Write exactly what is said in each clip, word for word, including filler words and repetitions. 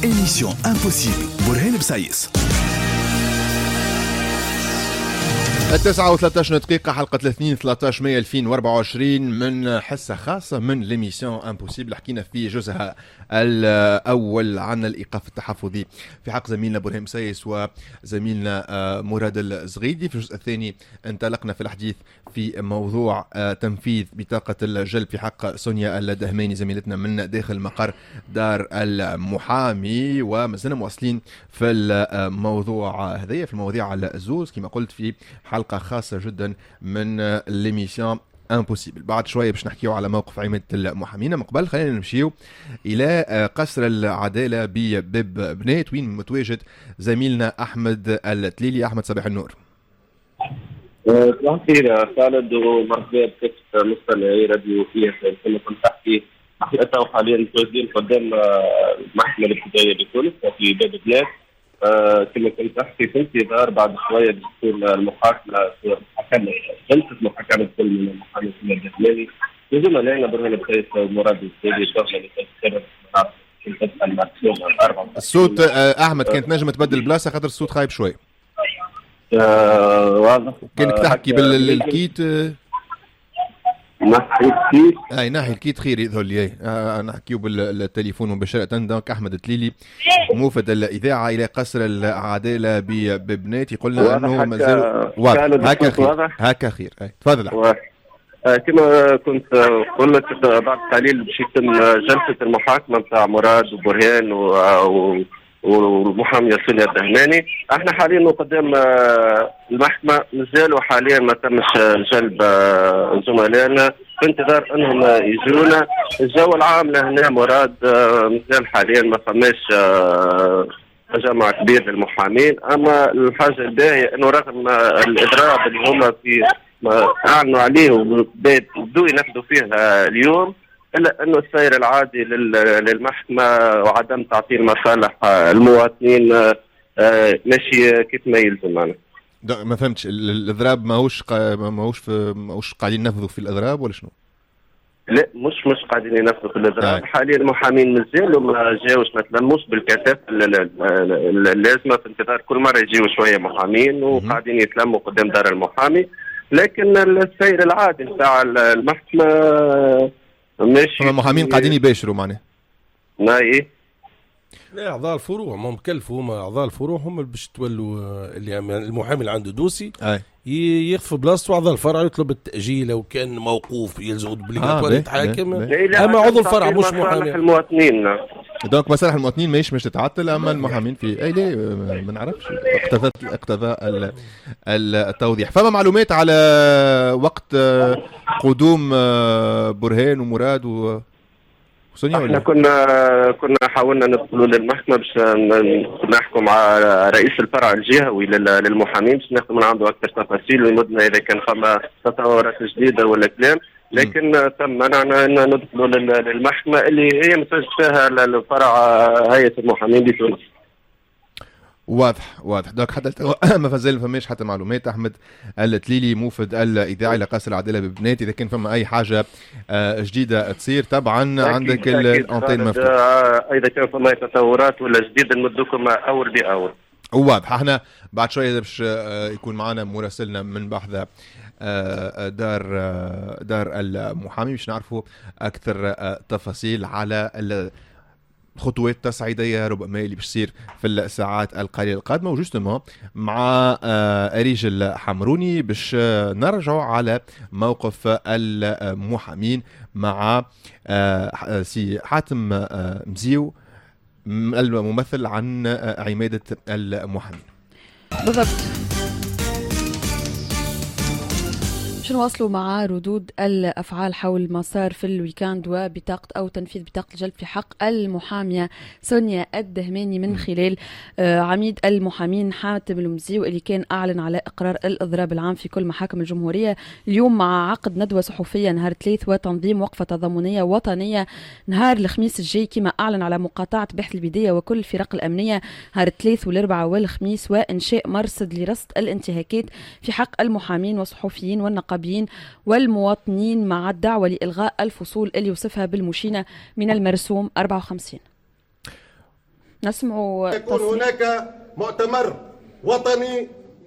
émission impossible برهان بسايس. التاسعة وثلاثة دقيقة، حلقة الاثنين ثلاثة عشر مايو ألفين وأربعة وعشرين من حصة خاصة من ليميسيون امبوسيبل. حكينا في جزءها الأول عن الإيقاف التحفظي في حق زميلنا برهان مسايس وزميلنا مراد الزغيدي. في الجزء الثاني انطلقنا في الحديث في موضوع تنفيذ بطاقة الجلب في حق سونيا الدهماني زميلتنا من داخل مقر دار المحامي، وما زلنا مواصلين في الموضوع هذايا في المواضيع الزوز كما قلت في حلقة خاصة جدا من ليميسيون امبوسيبل. بعد شوية باش نحكيو على موقف عمادة المحامين. من قبل خلينا نمشيو إلى قصر العدالة بباب بنات وين متواجد زميلنا أحمد التليلي. أحمد صباح النور. صباح الخير خالد ومرحبا بك مستمعي راديو فيه. كما كنت تحكي احنا تو حاليا متواجدين قدام المحكمة الابتدائية بتونس في باب بنات. آه كما كنت أحكي في انتظار بعد شوية بتكون المحاكمة محاكمة جلسة محاكمة كل من المحامي سونيا الدهماني وزملائنا برهان مسايس ومراد الزغيدي شغلة لتذكر الصوت. آه أحمد كانت نجم تبدل بلاصة خاطر الصوت خايب شوي. آه واضح. كانك تحكي بالكيت. نحكي الكيت. اي ناحي الكيت خير يظهر لي. آه نحكيو بالتليفون مباشرة. دونك أحمد التليلي موفد الإذاعة إلى قصر العدالة ببنات يقول لنا أنه مازال واضح. هكا خير هكا خير. تفضل. آه كما كنت قلت بعد التعليل باش يتم جلسة المحاكمة نتاع مراد وبرهان و والمحامية سونيا الدهماني. احنا حاليا قدام المحكمة مازالوا حاليا ما تمش جلب زملائنا في انتظار انهم يجونا. الجو العام لهنا مراد مازال حاليا ما فماش تجمع كبير للمحامين. اما الحاجة الباهية انه رغم الاضراب اللي هما في اعلنوا عليه وبدوا ينفذوا فيه اليوم، إلا أنه السير العادي للمحكمة وعدم تعطيل مصالح المواطنين ماشي كيف ما يلزم. معنا ما فهمتش الإضراب ماهوش قا... ماهوش في... ماهوش قاعدين ينفذوا في الإضراب ولا شنو؟ لا مش مش قاعدين ينفذوا في الإضراب. حاليا المحامين مازالوا ما جاوش ما تلموش بالكثافة اللازمة في انتظار كل مرة يجيوا شوية محامين وقاعدين يتلموا قدام دار المحامي. لكن السير العادي نتاع المحكمة ماشي. المحامين قاعدين يباشروا معناه. ما ايه؟ لا اعضاء الفروع هم مكلفوا، هم اعضاء الفروع هم اللي باش تولوا اللي المحامي اللي عنده دوسي يخف بلاصته. اعضاء الفرع يطلب التاجيل لو كان موقوف يلزم اوبليغاتوار يتحاكم. اما عضو الفرع مش محامي. المواطنين دونك مصالح المواطنين ماهيش مش تتعطل، اما المحامين في اي لا ما نعرفش. اقتضت اقتضاء التوضيح. فما معلومات على وقت قدوم برهان ومراد و سونيا؟ احنا كنا كنا حاولنا ندخلوا للمحكمه باش نحكم مع رئيس الفرع الجهوي للمحامين باش ناخذ من عنده اكثر تفاصيل ويمدنا اذا كان فما تطورات جديده ولا كلام. لكن تم منعنا ان ندخلوا للمحكمه اللي هي مسجل فيها الفرع هيئه المحامين بتونس. واضح واضح. دوك حتى ما فزال فماش حتى معلومات. احمد التليلي موفد الاذاعي لقصر العداله ببنات. اذا كان فما اي حاجه جديده تصير طبعا عندك الانتين مفتوح. اذا كان فما تطورات ولا جديد نمدكم اول باول. واضح. احنا بعد شويه باش يكون معنا مراسلنا من بحث دار دار المحامي باش نعرفوا اكثر تفاصيل على خطوات تصعيديه ربما اللي باش تصير في الساعات القليله القادمه. وجوستومون مع أريج الحمروني باش نرجعوا على موقف المحامين مع سي حاتم مزيو الممثل عن عمادة المحامين. بالضبط. باش نواصلوا مع ردود الأفعال حول ما صار في الويكاند وبطاقة أو تنفيذ بطاقة الجلب في حق المحامية سونيا الدهماني من خلال عميد المحامين حاتم المزيو اللي كان أعلن على إقرار الإضراب العام في كل محاكم الجمهورية اليوم مع عقد ندوة صحفية نهار ثلاث وتنظيم وقفة تضامنية وطنية نهار الخميس الجاي، كما أعلن على مقاطعة بحث البداية وكل الفرق الأمنية نهار الثلاث والأربعاء والخميس، وإنشاء مرصد لرصد الانتهاكات في حق المحامين والصحفيين والنقابيين والمواطنين مع الدعوة لإلغاء الفصول اللي يوصفها بالمشينة من المرسوم أربعة وخمسين. نسمعوا يكون هناك مؤتمر وطني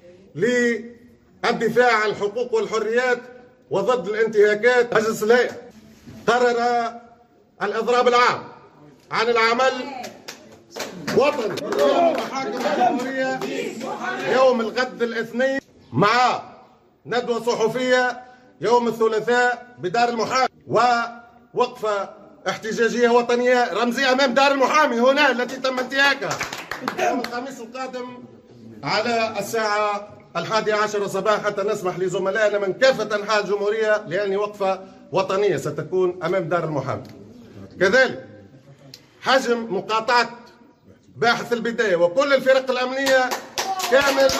للدفاع عن الحقوق والحريات وضد الانتهاكات. مجلس الهيئة قرر الإضراب العام عن العمل وطني في محاكم الجمهورية يوم الغد الاثنين، مع ندوة صحفية يوم الثلاثاء بدار المحامي، ووقفة احتجاجية وطنية رمزية أمام دار المحامي هنا التي تم انتهاكها يوم الخميس القادم على الساعة الحادية عشر صباحا، حتى نسمح لزملائنا من كافة أنحاء الجمهورية لأن وقفة وطنية ستكون أمام دار المحامي. كذلك حجم مقاطعة باحث البداية وكل الفرق الأمنية كامل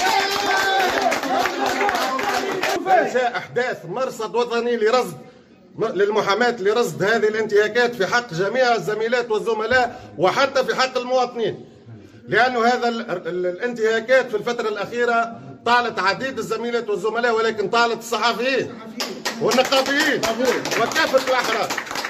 إنشاء أحداث مرصد وطني لرصد للمحاماة لرصد هذه الانتهاكات في حق جميع الزميلات والزملاء وحتى في حق المواطنين، لأنه هذا الانتهاكات في الفترة الأخيرة طالت عديد الزميلات والزملاء، ولكن طالت الصحفيين والنقابيين وكافة الأحرار.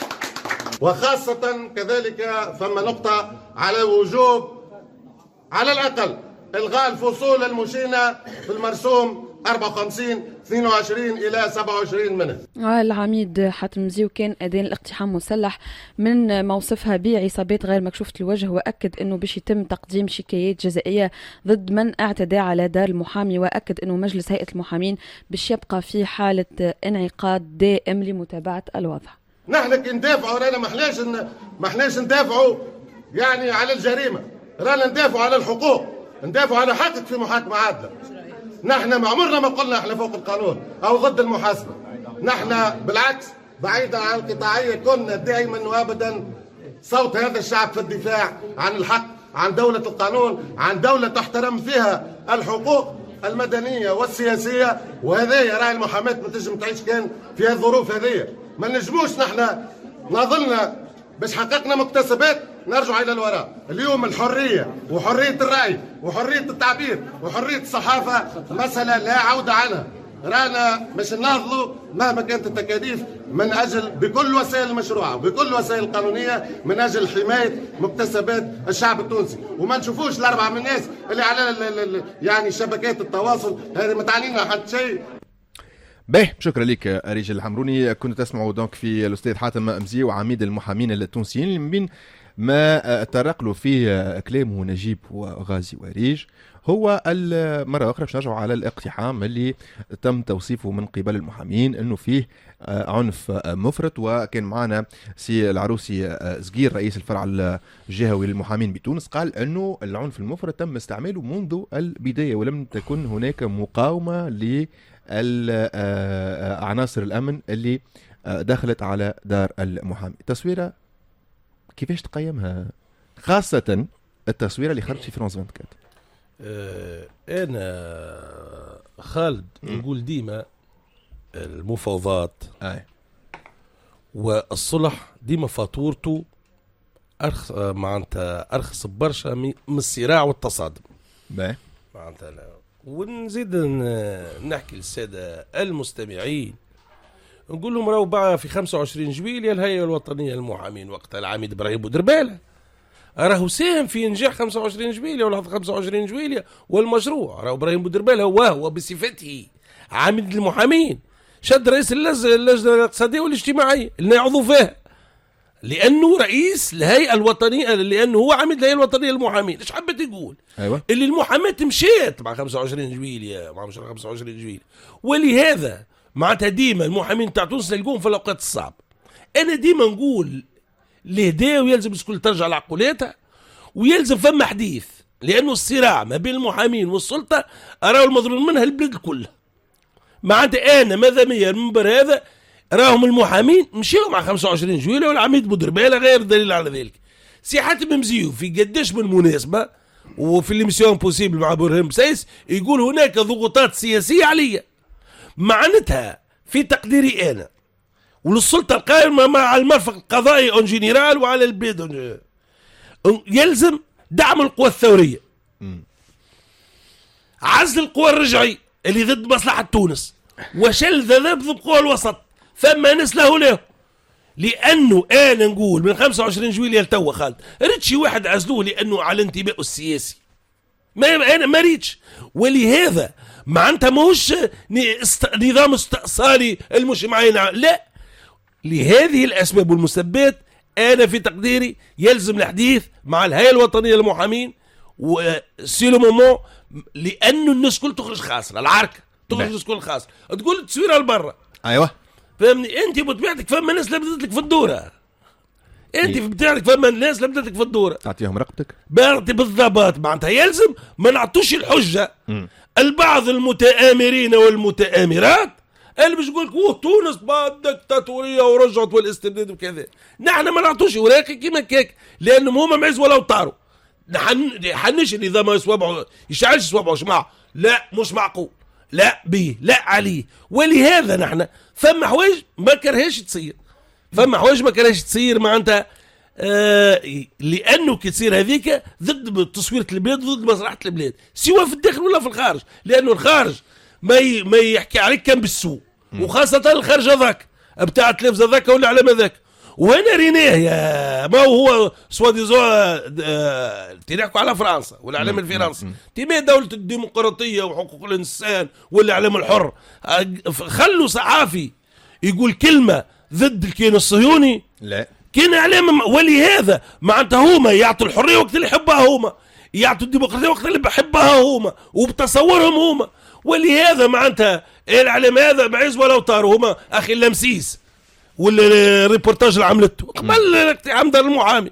وخاصة كذلك ثم نقطة على وجوب على الأقل إلغاء الفصول المشينة في المرسوم أربعة وخمسين اثنين وعشرين إلى سبعة وعشرين منه. العميد حاتم مزيو كان أذان الاقتحام مسلح من موصفها بعصابات غير مكشوفة الوجه، وأكد أنه باش يتم تقديم شكايات جزائية ضد من اعتدى على دار المحامي، وأكد أنه مجلس هيئة المحامين باش يبقى في حالة انعقاد دائم لمتابعة الوضع. نحن كي ندافعوا رانا ما احناش ما احناش ندافعوا يعني على الجريمة، رانا ندافعوا على الحقوق، ندافعوا على حقك في محاكمة عادلة. نحن ما عمرنا ما قلنا احنا فوق القانون او ضد المحاسبه، نحن بالعكس بعيدا عن القطاعيه كنا دائما وابدا صوت هذا الشعب في الدفاع عن الحق، عن دوله القانون، عن دوله تحترم فيها الحقوق المدنيه والسياسيه. وهذه راي المحاماه ما تنجم تعيش كان في الظروف هذه، ما نجموش نحن نظلنا باش حققنا مكتسبات نرجع الى الوراء. اليوم الحريه وحريه الراي وحريه التعبير وحريه الصحافه مساله لا عوده عنها، رانا باش نناضلوا مهما كانت التكاليف من اجل بكل وسائل المشروعه وبكل وسائل القانونيه من اجل حمايه مكتسبات الشعب التونسي، وما نشوفوش الاربعه من الناس اللي على يعني شبكات التواصل هذه ما تعنينا حتى شيء. باهي، شكرا لك رجل الحمروني. كنت تسمعوا دونك في الاستاذ حاتم مزيو وعميد المحامين التونسيين اللي من بين ما تطرق له فيه كلامه نجيب وغازي وريج هو مرة أخرى باش نرجعوا على الاقتحام اللي تم توصيفه من قبل المحامين أنه فيه عنف مفرط. وكان معنا سي العروسي زقير رئيس الفرع الجهوي للمحامين بتونس قال أنه العنف المفرط تم استعماله منذ البداية ولم تكن هناك مقاومة لعناصر الأمن اللي دخلت على دار المحامي. تصويرة كيفاش تقيمها، خاصة التصويرة اللي خرجت في فرانس أربعة وعشرين؟ أه أنا خالد نقول ديما المفاوضات أي. والصلح ديما فاتورته أرخص معناتها أرخص برشا من الصراع والتصادم. باهي معناتها ونزيد نحكي للسادة المستمعين نقول لهم راهو بقى في خمسة وعشرين جويلية الهيئة الوطنية للمحامين وقتها العميد إبراهيم بودربالة راهو ساهم في إنجاح خمسة وعشرين جويلية ولا خمسة وعشرين جويلية والمشروع. راهو إبراهيم بودربالة هو هو بصفته عميد المحامين شد رئيس اللجنة الاقتصادية والاجتماعية اللي يعضو فيها لأنه رئيس الهيئة الوطنية، لأنه هو عميد الهيئة الوطنية للمحامين. إيش حبيت يقول؟ أيوة. اللي المحاماة مشيت مع خمسة وعشرين جويلية مع مشروع خمسة وعشرين جويلية، ولهذا معناتها ديما المحامين تاع تونس نلقوهم في الأوقات الصعبة. أنا ديما نقول الهدايا ويلزم الكل ترجع لعقولاتها ويلزم فما حديث، لأنه الصراع ما بين المحامين والسلطة أراه المضرور منها البلاد كلها. معناتها أنا ماذا مية المنبر هذا راهم المحامين مشيوا مع خمسة وعشرين جويلية والعميد بودربالة غير دليل على ذلك. سي حاتم مزيو في قداش من مناسبة وفي الاميسيون بوسيبل مع برهام بسيس يقول هناك ضغوطات سياسية عليا، معناتها في تقديري أنا وللسلطة القائمة مع المرفق القضائي اون جينيرال وعلى البلاد يلزم دعم القوى الثورية، عزل القوى الرجعية اللي ضد مصلحة تونس، وشل ذنب ضد قوى الوسط. ثم ناس له له لانه انا نقول من خمسة وعشرين جويلية لتوا خالد ريت شي واحد عزلوه لانه على انتمائه السياسي، ما انا ما ريتش. ولهذا معناتها ماهوش نظام استئصالي المش معانا، لا، لهذه الاسباب والمسببات انا في تقديري يلزم الحديث مع الهيئه الوطنيه للمحامين وسي لو مومون، لانه الناس كل تخرج خاسره، العركه تخرج الناس كل خاسره، تقول التصويره لبرا. ايوه فهمني، انت بطبيعتك فما ناس لبدت لك في الدوره، انت بتاعك فما الناس لبدت لك في الدوره تعطيهم رقبتك بالضبط. معناتها يلزم ما نعطوش الحجه م. البعض المتآمرين والمتآمرات اللي باش يقول لك اوه تونس بعد دكتاتوريه ورجعت والاستبداد وكذا، نحن ما نعطوش وراقي كيما كيك، لانهم هما معز ولا طاروا. نحن حنش النظام يصوبعوا يشعلش صوابعه جماعه، لا مش معقول، لا بيه لا عليه. ولهذا نحن فما حوايج ما كرهاش تصير، فما حوايج ما كرهاش تصير معناتها آه لانه كي تصير هذيك ضد تصويره البلاد وضد مصلحه البلاد، سواء في الداخل ولا في الخارج، لانه الخارج ما ي... ما يحكي عليك كان بالسوء، وخاصه الخارج هذاك بتاع التلفز هذاك ولا على ماذاك. وهنا ريناه يا ما هو سوا ديزو آه... تنحكوا على فرنسا والاعلام الفرنسي، تيمي دوله الديمقراطيه وحقوق الانسان والاعلام الحر، خلوا صحافي يقول كلمه ضد الكيان الصهيوني، لا كان اعلام. ولهذا معناتها هما يعطوا الحريه وقت اللي يحبها هما، يعطوا الديمقراطيه وقت اللي بحبها هما وبتصورهم هما. ولهذا معناتها الاعلام هذا بعز ولو طاروا هما اخي اللمسيس والريبورتاج اللي عملته قبل اقتحام دار المحامي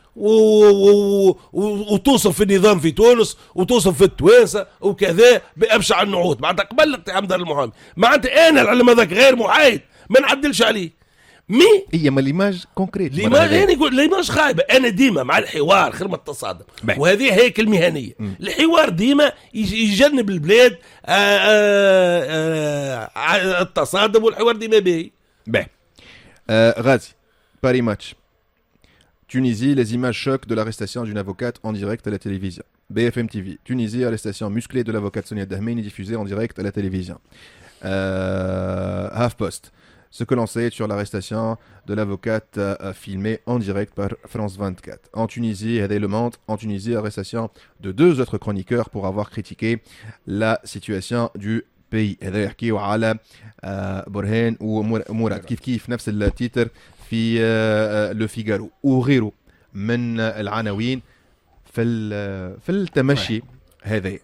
وتوصف في النظام في تونس وتوصف في التوانسه وكذا بابشع النعوت، معناتها قبل اقتحام دار المحامي. معناتها انا العلم هذاك غير محايد ما نعدلش عليه. مي هي ما ليماج كونكريت، ليماج يعني يقول ليماج خايبه. انا ديما مع الحوار خير من التصادم، وهذه هيك المهنيه. م. الحوار ديما يجنب البلاد آآ آآ التصادم، والحوار ديما باهي. باهي euh, Ghazi, Paris Match. Tunisie, les images chocs de l'arrestation d'une avocate en direct à la télévision. B F M T V. Tunisie, arrestation musclée de l'avocate Sonia Dahmeni diffusée en direct à la télévision. Euh, HuffPost. Ce que l'on sait sur l'arrestation de l'avocate euh, filmée en direct par France vingt-quatre. En Tunisie, et Le Monde, en Tunisie, arrestation de deux autres chroniqueurs pour avoir critiqué la situation du pays. هذا يحكيو على برهان ومراد كيف كيف نفس التيتر في لو فيغارو وغيره من العناوين في في التمشي هذا.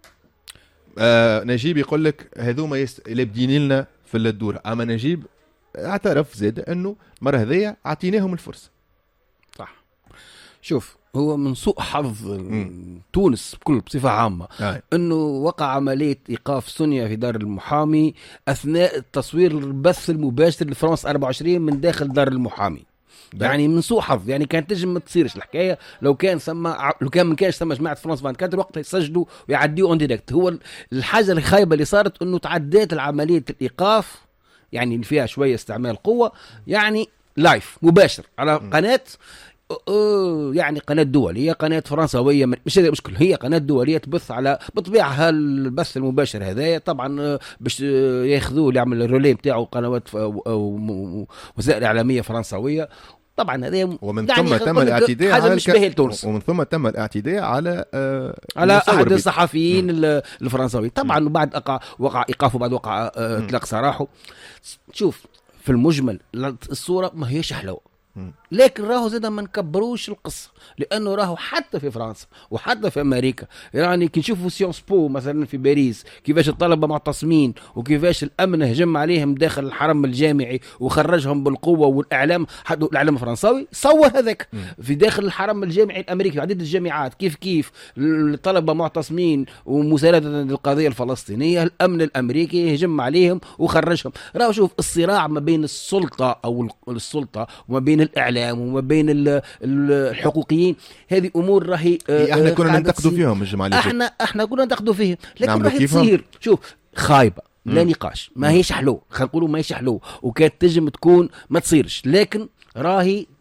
نجيب يقول لك هذوما لابدين لنا في الدوره، اما نجيب اعترف زاد انه المره هذيا اعطيناهم الفرصه. صح. شوف، هو من سوء حظ م. تونس بكل بصفة عامة آه. أنه وقع عملية إيقاف سونيا في دار المحامي أثناء التصوير البث المباشر لفرنسا أربعة وعشرين من داخل دار المحامي. ده. يعني من سوء حظ، يعني كانت تجم ما تصيرش الحكاية لو كان ثم لو كان من كانش ثم جماعة فرنسا فان كاتر وقتها يسجلوا ويعديوا اون ديريكت. هو الحاجة الخايبة اللي صارت أنه تعديت العملية الإيقاف، يعني اللي فيها شوية استعمال قوة، يعني لايف مباشر على م. قناة يعني قناة دولية، قناة فرنسوية، مش هذا مشكلة، هي قناة دولية تبث على بطبيعها البث المباشر هذايا. طبعا باش ياخذوه اللي يعمل الرولي بتاعه قنوات وسائل إعلامية فرنسوية. طبعا هذا ومن ثم يعني تم الاعتداء على الك... ومن ثم تم الاعتداء على آه على احد الصحفيين الفرنسويين. طبعا بعد أقع وقع ايقافه، بعد وقع آه اطلاق سراحه. شوف في المجمل الصورة ما هيش حلوة، لكن راهو زاد ما نكبروش القصة، لأنه راهو حتى في فرنسا وحتى في أمريكا، يعني كي نشوفوا سيونس بو مثلا في باريس كيفاش الطلبة معتصمين وكيفاش الأمن هجم عليهم داخل الحرم الجامعي وخرجهم بالقوة، والإعلام حتى الإعلام الفرنساوي صور هذاك في داخل الحرم الجامعي الأمريكي عديد الجامعات كيف كيف الطلبة معتصمين ومساندة للقضية الفلسطينية، الأمن الأمريكي هجم عليهم وخرجهم. راهو شوف الصراع ما بين السلطة أو السلطة وما بين الإعلام وما بين الحقوقيين، هذه أمور راهي احنا كنا ننتقدوا فيهم الجماعة اللي احنا احنا كنا ننتقدوا فيهم، لكن راهي تصير شوف خايبة لا نقاش، ما هيش حلو، خلينا نقولوا ما هيش حلو، وكانت تجم تكون ما تصيرش، لكن راهي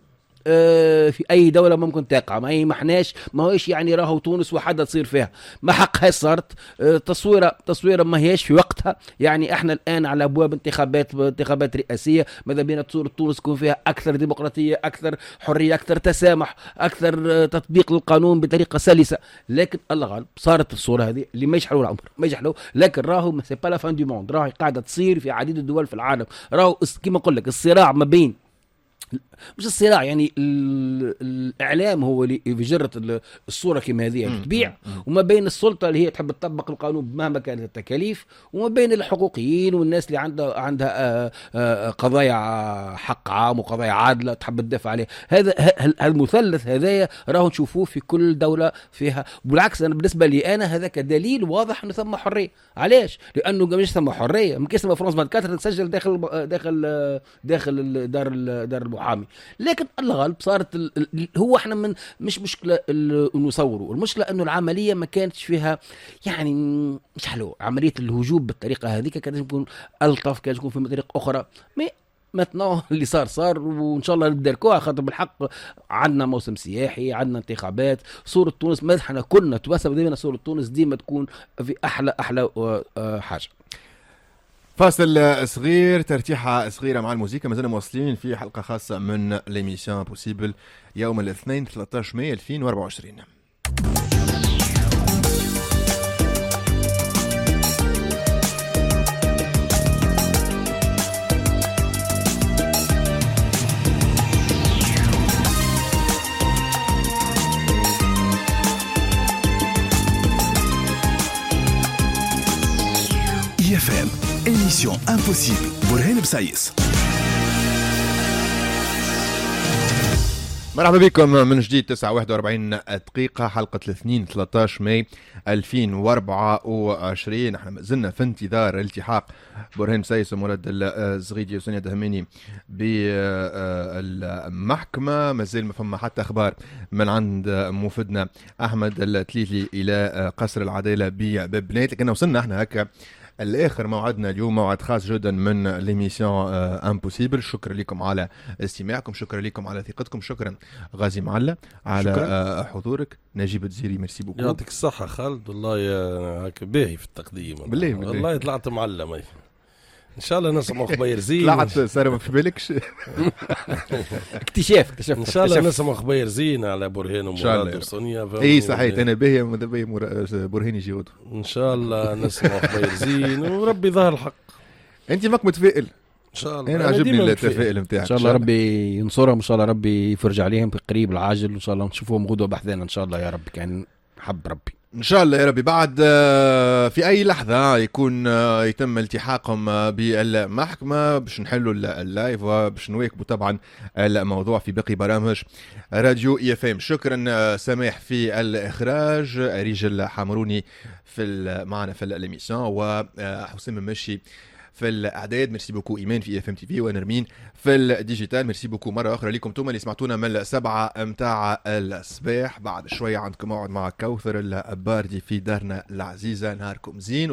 في اي دوله ممكن تقع. ما هي ما احناش ما هوش يعني راهو تونس وحده تصير فيها، ما حقها صارت تصويره تصويره ما هيش في وقتها. يعني احنا الان على ابواب انتخابات انتخابات رئاسيه، ماذا بينا تصور تونس تكون فيها اكثر ديمقراطيه، اكثر حريه، اكثر تسامح، اكثر تطبيق للقانون بطريقه سلسه. لكن الله غالب صارت الصوره هذه اللي ما يشحلوا العمر ما يشحلوا، لكن راهو سي با لا فان دو موند، راهي قاعده تصير في عديد الدول في العالم. راهو كما نقول لك الصراع ما بين مش الصراع يعني الاعلام هو اللي يجرد الصوره كما هذه تبيع، وما بين السلطه اللي هي تحب تطبق القانون مهما كانت التكاليف، وما بين الحقوقيين والناس اللي عندها عندها قضايا حق عام وقضايا عادله تحب تدافع عليه. هذا المثلث هذايا راهو نشوفوه في كل دوله فيها. بالعكس انا بالنسبه لي انا هذاك دليل واضح انه ثم حريه. علاش؟ لانه مش ثم حريه ممكن اسمها فرنسا أربعة وعشرين تسجل داخل داخل داخل دار دار المحامي، لكن الله غالب صارت ال... هو احنا من مش مشكله نصوره، المشكله انه العمليه ما كانتش فيها يعني مش حلو. عمليه الهجوم بالطريقه هذيك كانت تكون الطف، كانت تكون في طريقه اخرى. مي مثلا اللي صار صار، وان شاء الله ندركوها خاطر بالحق عندنا موسم سياحي، عندنا انتخابات. صوره تونس ما احنا كنا تواسب دائما صوره تونس ديما تكون في احلى احلى حاجه. فاصل صغير، ترتيحة صغيرة مع الموسيقى. مازلنا مواصلين في حلقة خاصة من ليميسيون بوسيبل يوم الاثنين ثلاثة عشر ماي ألفين وأربعة وعشرين. F M, émission impossible. برهان بسايس. مرحبا بكم من جديد. تسعة واحد وأربعين دقيقة، حلقة الاثنين ثلاثة عشر ماي ألفين وأربعة وعشرين. احنا مازلنا في انتظار التحاق برهان بسايس ومراد الزغيدي وسونيا دهماني بالمحكمة. مازال ما فما حتى اخبار من عند موفدنا احمد التليلي الى قصر العدالة ببنات، لكن وصلنا احنا هكا الاخر موعدنا اليوم، موعد خاص جدا من ليميسيون امبوسيبل. شكرا لكم على استماعكم، شكرا لكم على ثقتكم، شكرا غازي معلة على شكرا. حضورك. نجيب الزيري ميرسي بوكو. يعطيك الصحة خالد، والله هاك باهي في التقديم بالله والله طلعت معلم. ان شاء الله نسمع خبير زين. طلعت صار ما في بالكش اكتشاف اكتشاف ان شاء الله نسمع خبير زين على برهان ومراد وسونيا. اي صحيح انا باهي برهان يجي غدوه ان شاء الله نسمع خبير زين وربي ظهر الحق. انت ماك متفائل؟ ان شاء الله انا عجبني التفاؤل نتاعك. ان شاء الله ربي ينصرهم، ان شاء الله ربي يفرج عليهم في القريب العاجل، وان شاء الله نشوفهم غدوه بحذانا ان شاء الله يا رب كان حب ربي ان شاء الله يا ربي. بعد في اي لحظه يكون يتم التحاقهم بالمحكمه باش نحلوا اللايف وباش نواكبوا طبعا الموضوع في باقي برامج راديو اي اف ام. شكرا سماح في الاخراج، رجل حمروني في معنا في الاميسيون، وحسام المشي في الاعداد. ميرسي بوكو ايمان في اف ام تي في ونرمين في الديجيتال. ميرسي بوكو مره اخرى لكم انتم اللي سمعتونا من السبعه متاع الصباح. بعد شويه عندكم موعد مع كوثر الباردي في دارنا العزيزه. نهاركم زين.